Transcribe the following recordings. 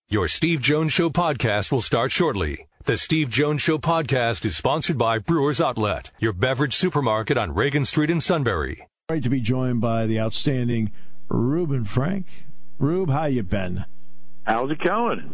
Your Steve Jones Show podcast will start shortly. The Steve Jones Show podcast is sponsored by Brewers Outlet, your beverage supermarket on Reagan Street in Sunbury. Great to be joined by the outstanding Reuben Frank. Rube, how you been? How's it going?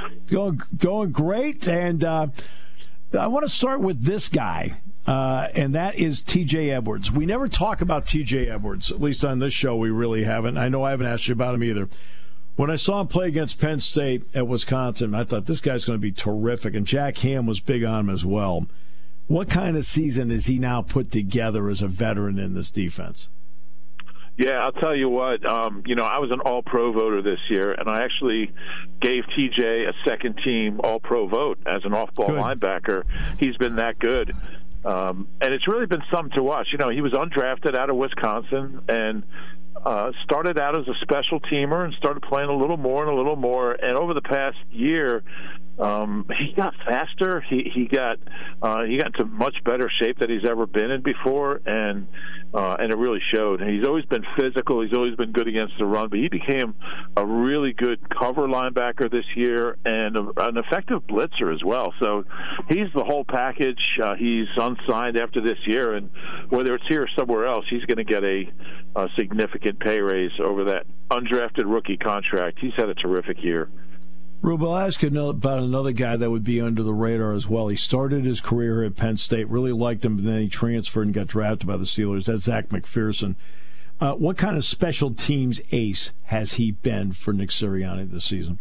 Going great, and I want to start with this guy, and that is T.J. Edwards. We never talk about T.J. Edwards, at least on this show we really haven't. I know I haven't asked you about him either. When I saw him play against Penn State at Wisconsin, I thought this guy's going to be terrific, and Jack Ham was big on him as well. What kind of season has he now put together as a veteran in this defense? Yeah, I'll tell you what. I was an All-Pro voter this year, and I actually gave TJ a second-team All-Pro vote as an off-ball linebacker. He's been that good. And it's really been something to watch. He was undrafted out of Wisconsin and started out as a special teamer and started playing a little more. And over the past year, he got faster. He got into much better shape than he's ever been in before, and it really showed. And he's always been physical. He's always been good against the run, but he became a really good cover linebacker this year and an effective blitzer as well. So he's the whole package. He's unsigned after this year, and whether it's here or somewhere else, he's going to get a significant pay raise over that undrafted rookie contract. He's had a terrific year. Rube, I'll ask you about another guy that would be under the radar as well. He started his career at Penn State, really liked him, and then he transferred and got drafted by the Steelers. That's Zach McPherson. What kind of special teams ace has he been for Nick Sirianni this season?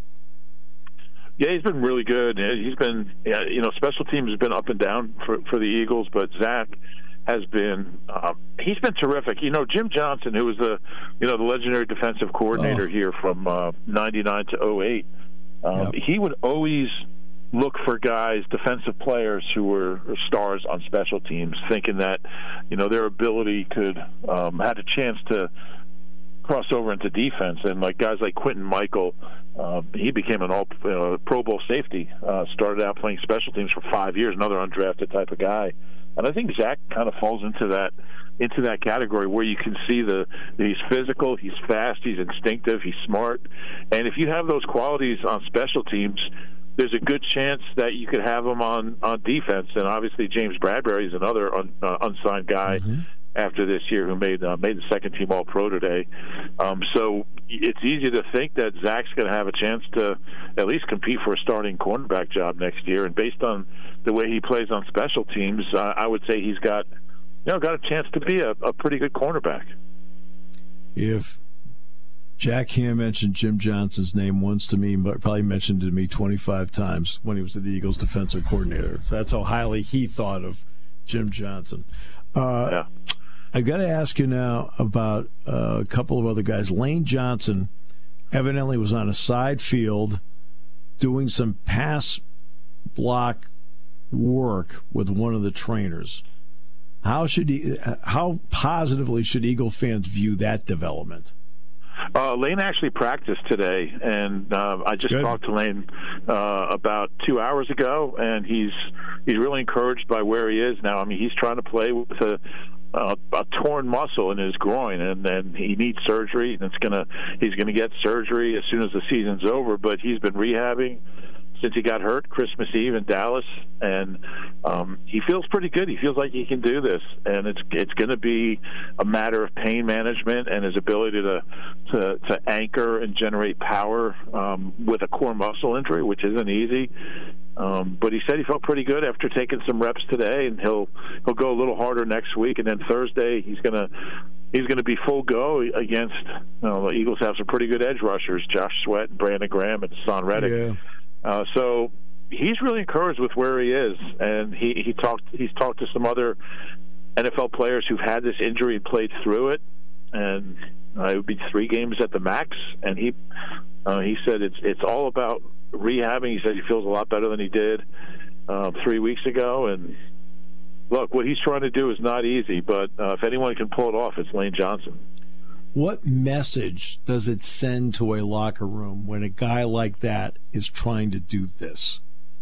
Yeah, he's been really good. He's been, special teams has been up and down for the Eagles, but Zach has been he's been terrific. Jim Johnson, who was the legendary defensive coordinator here from 99 to 08. He would always look for guys, defensive players who were stars on special teams, thinking that their ability could had a chance to cross over into defense. And like guys like Quentin Michael, he became an all Pro Bowl safety. Started out playing special teams for 5 years, another undrafted type of guy. And I think Zach kind of falls into that category where you can see he's physical, he's fast, he's instinctive, he's smart. And if you have those qualities on special teams, there's a good chance that you could have him on defense. And obviously James Bradbury is another unsigned guy after this year who made the second team All-Pro today. So it's easy to think that Zach's going to have a chance to at least compete for a starting cornerback job next year. And based on the way he plays on special teams, I would say he's got a chance to be a pretty good cornerback. If Jack Ham mentioned Jim Johnson's name once to me, but probably mentioned it to me 25 times when he was the Eagles defensive coordinator. So that's how highly he thought of Jim Johnson. Yeah. I've got to ask you now about a couple of other guys. Lane Johnson evidently was on a side field doing some pass block work with one of the trainers. How positively should Eagle fans view that development? Lane actually practiced today, and I just talked to Lane about 2 hours ago, and he's really encouraged by where he is now. I mean, he's trying to play with a torn muscle in his groin, and then he needs surgery, and he's gonna get surgery as soon as the season's over. But he's been rehabbing since he got hurt Christmas Eve in Dallas, and he feels pretty good. He feels like he can do this, and it's going to be a matter of pain management and his ability to anchor and generate power with a core muscle injury, which isn't easy. But he said he felt pretty good after taking some reps today, and he'll go a little harder next week, and then Thursday he's going to be full go against the Eagles. Have some pretty good edge rushers, Josh Sweat and Brandon Graham and Hassan Reddick. Yeah. So he's really encouraged with where he is, and he's talked to some other NFL players who've had this injury and played through it, and it would be 3 games at the max. And he said it's all about rehabbing. He said he feels a lot better than he did 3 weeks ago. And look, what he's trying to do is not easy, but if anyone can pull it off, it's Lane Johnson. What message does it send to a locker room when a guy like that is trying to do this?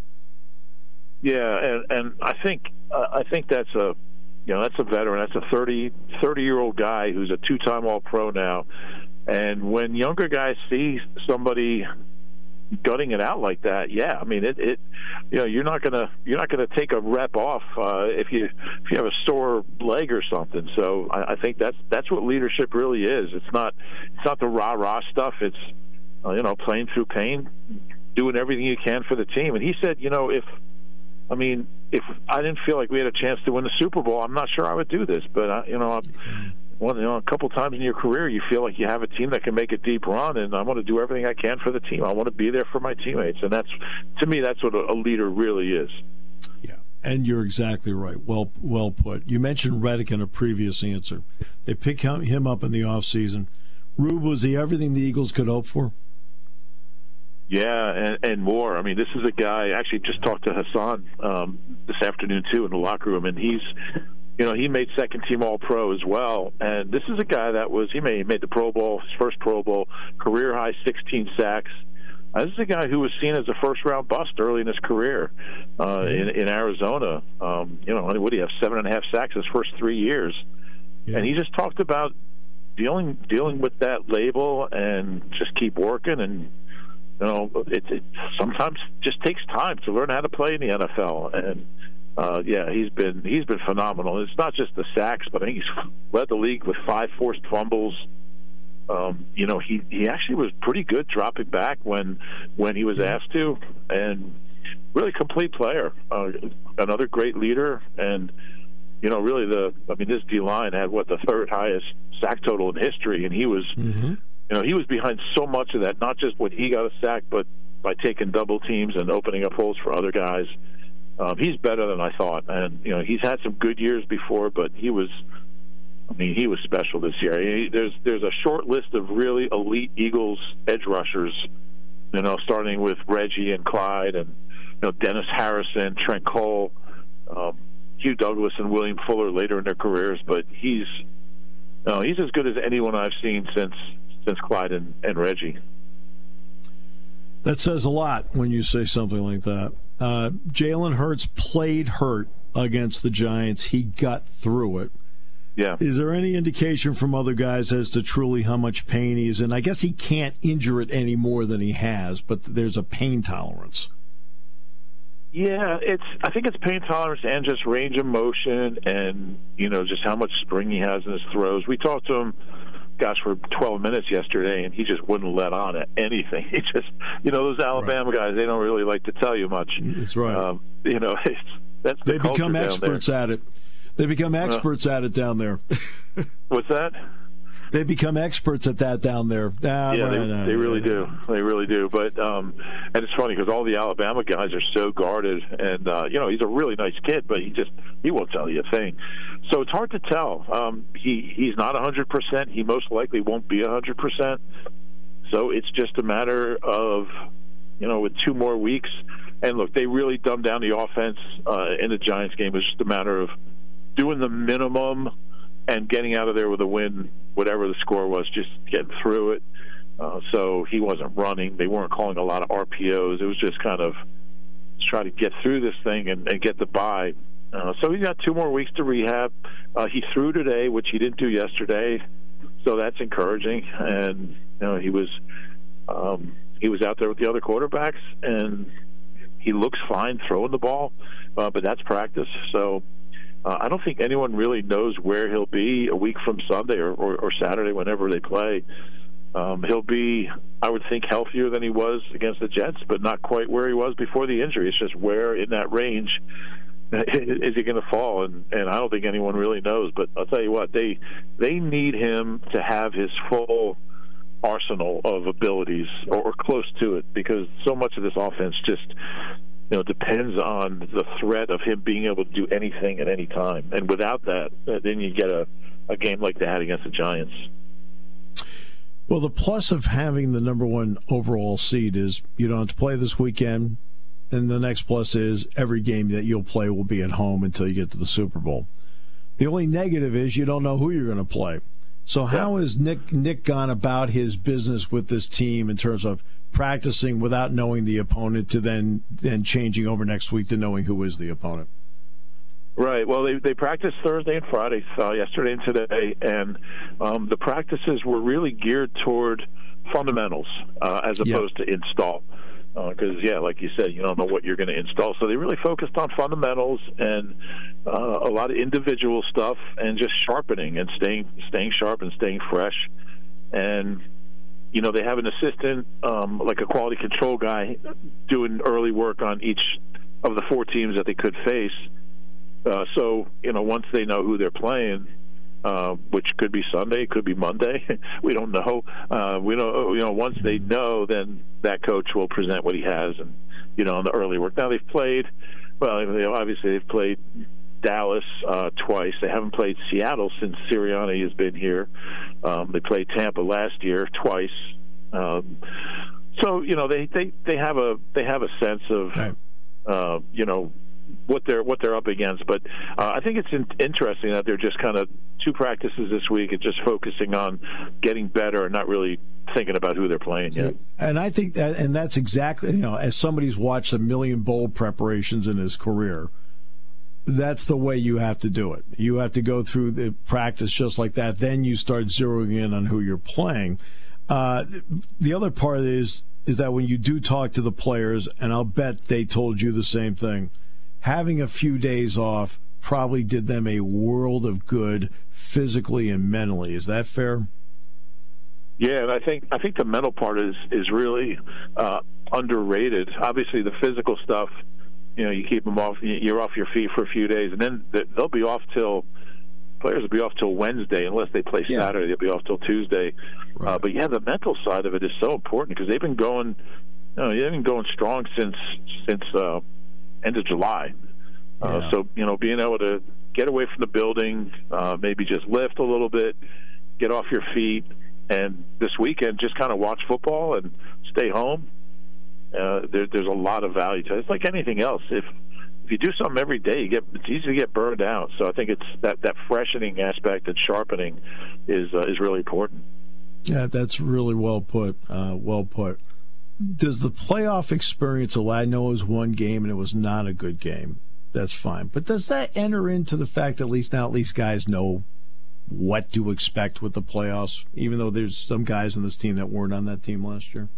Yeah, and I think that's a veteran. That's a 30-year-old guy who's a 2-time All-Pro now. And when younger guys see somebody gutting it out like that, yeah, I mean it you're not gonna take a rep off if you have a sore leg or something. So I think that's what leadership really is. It's not the rah stuff. It's playing through pain, doing everything you can for the team. And he said, if I didn't feel like we had a chance to win the Super Bowl, I'm not sure I would do this. But a couple times in your career, you feel like you have a team that can make a deep run, and I want to do everything I can for the team. I want to be there for my teammates, and to me, that's what a leader really is. Yeah, and you're exactly right. Well put. You mentioned Reddick in a previous answer. They picked him up in the offseason. Rube, was he everything the Eagles could hope for? Yeah, and more. I mean, this is a guy. I actually just talked to Hassan this afternoon too in the locker room, and he made second-team All-Pro as well. And this is a guy that he made the Pro Bowl, his first Pro Bowl, career-high 16 sacks. This is a guy who was seen as a first-round bust early in his career in Arizona. What do you have, 7.5 sacks his first 3 years? Yeah. And he just talked about dealing with that label and just keep working. And it sometimes just takes time to learn how to play in the NFL. And he's been phenomenal. It's not just the sacks, but I think he's led the league with 5 forced fumbles. He actually was pretty good dropping back when he was asked to, and really complete player. Another great leader, and really this D-line had the third highest sack total in history, and he was he was behind so much of that, not just when he got a sack, but by taking double teams and opening up holes for other guys. He's better than I thought, and he's had some good years before, but he was special this year. There's a short list of really elite Eagles edge rushers, starting with Reggie and Clyde, and Dennis Harrison, Trent Cole, Hugh Douglas, and William Fuller later in their careers. But he's as good as anyone I've seen since Clyde and Reggie. That says a lot when you say something like that. Jalen Hurts played hurt against the Giants. He got through it. Yeah. Is there any indication from other guys as to truly how much pain he is in? I guess he can't injure it any more than he has, but there's a pain tolerance. Yeah, I think it's pain tolerance and just range of motion, and just how much spring he has in his throws. We talked to him, for 12 minutes yesterday, and he just wouldn't let on at anything. He just, those Alabama guys, they don't really like to tell you much. That's right. That's they become experts at it. They become experts at it down there. What's that? They become experts at that down there. They really do. They really do. But and it's funny because all the Alabama guys are so guarded, and he's a really nice kid, but he won't tell you a thing. So it's hard to tell. He's not 100%. He most likely won't be 100%. So it's just a matter of with 2 more weeks. And look, they really dumbed down the offense in the Giants game. It was just a matter of doing the minimum and getting out of there with a win, whatever the score was, just getting through it. So he wasn't running. They weren't calling a lot of RPOs. It was just kind of try to get through this thing and get the bye. So he's got 2 more weeks to rehab. He threw today, which he didn't do yesterday, so that's encouraging. And he was out there with the other quarterbacks, and he looks fine throwing the ball, but that's practice. So I don't think anyone really knows where he'll be a week from Sunday or Saturday, whenever they play. He'll be, I would think, healthier than he was against the Jets, but not quite where he was before the injury. It's just where in that range is he going to fall, and I don't think anyone really knows. But I'll tell you what, they need him to have his full arsenal of abilities or close to it, because so much of this offense just depends on the threat of him being able to do anything at any time. And without that, then you get a game like that against the Giants. Well, the plus of having the number 1 overall seed is you don't have to play this weekend, and the next plus is every game that you'll play will be at home until you get to the Super Bowl. The only negative is you don't know who you're going to play. So how has Nick gone about his business with this team in terms of practicing without knowing the opponent to then changing over next week to knowing who is the opponent? Right. Well, they practiced Thursday and Friday, yesterday and today, and the practices were really geared toward fundamentals as opposed to install. because, like you said, you don't know what you're going to install. So they really focused on fundamentals and a lot of individual stuff and just sharpening and staying sharp and staying fresh. And, they have an assistant, like a quality control guy, doing early work on each of the 4 teams that they could face. So, once they know who they're playing, which could be Sunday, could be Monday, we don't know. Once they know, then that coach will present what he has, and on the early work. Now they've played. Well, obviously they've played Dallas twice. They haven't played Seattle since Sirianni has been here. They played Tampa last year twice. So they have a sense of what they're up against. But I think it's interesting that they're just kind of 2 practices this week and just focusing on getting better and not really thinking about who they're playing yet. And I think that's exactly, as somebody's watched a million bowl preparations in his career, that's the way you have to do it. You have to go through the practice just like that. Then you start zeroing in on who you're playing. The other part is that when you do talk to the players, and I'll bet they told you the same thing, having a few days off probably did them a world of good physically and mentally. Is that fair? Yeah, and I think the mental part is really underrated. Obviously, the physical stuff, you keep them off. You're off your feet for a few days, and then they'll be off till players will be off till Wednesday unless they play Saturday. They'll be off till Tuesday. Right. But the mental side of it is so important because they've been going strong since end of July. So being able to get away from the building, maybe just lift a little bit, get off your feet, and this weekend just kind of watch football and stay home. There's a lot of value to it. It's like anything else. If you do something every day, it's easy to get burned out. So I think it's that freshening aspect and sharpening is really important. Yeah, that's really well put. Well put. Does the playoff experience allow? I know it was one game and it was not a good game. That's fine. But does that enter into the fact that at least guys know what to expect with the playoffs, even though there's some guys on this team that weren't on that team last year?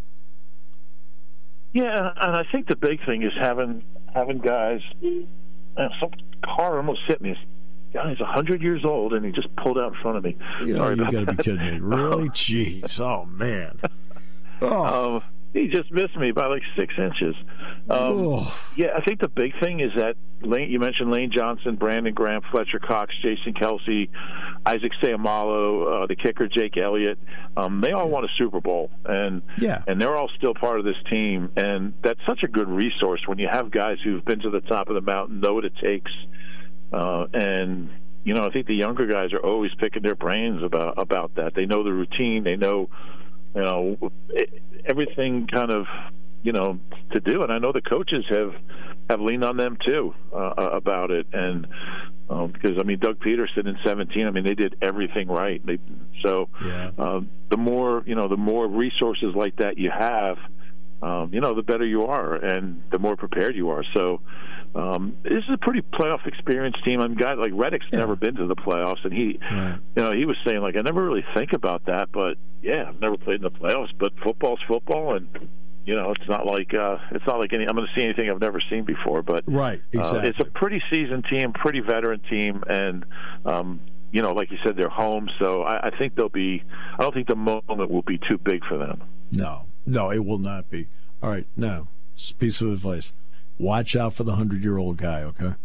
Yeah, and I think the big thing is having guys. Some car almost hit me. This guy's 100 years old, and he just pulled out in front of me. You got to be kidding me. Really? Jeez. Oh, man. Oh. He just missed me by like 6 inches. Yeah, I think the big thing is that you mentioned Lane Johnson, Brandon Graham, Fletcher Cox, Jason Kelsey, Isaac Seumalo, the kicker Jake Elliott. They all won a Super Bowl, and they're all still part of this team. And that's such a good resource when you have guys who've been to the top of the mountain, know what it takes. And I think the younger guys are always picking their brains about that. They know the routine. They know. Everything kind of, to do. And I know the coaches have leaned on them, too, about it. And because, Doug Peterson in 2017, they did everything right. The more resources like that you have, the better you are and the more prepared you are. So this is a pretty playoff experienced team. Guys like Reddick's never been to the playoffs, and he was saying, I never really think about that, but I've never played in the playoffs. But football's football, and it's not like I'm going to see anything I've never seen before. But right, exactly. It's a pretty seasoned team, pretty veteran team, and like you said, they're home. So I think they'll be. I don't think the moment will be too big for them. No, it will not be. All right, now, piece of advice. Watch out for the 100-year-old guy, okay?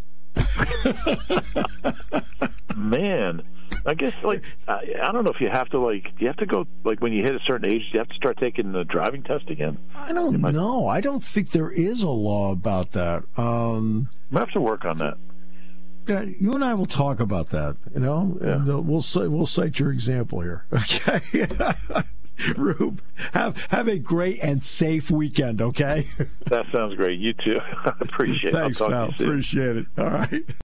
Man, I guess, I don't know if you have to, do you have to go, when you hit a certain age, do you have to start taking the driving test again? I don't know. I don't think there is a law about that. We'll have to work on that. Yeah, you and I will talk about that, and we'll cite your example here, okay? Rube, have a great and safe weekend, okay? That sounds great. You too. I appreciate it. Thanks, pal. Appreciate it. All right.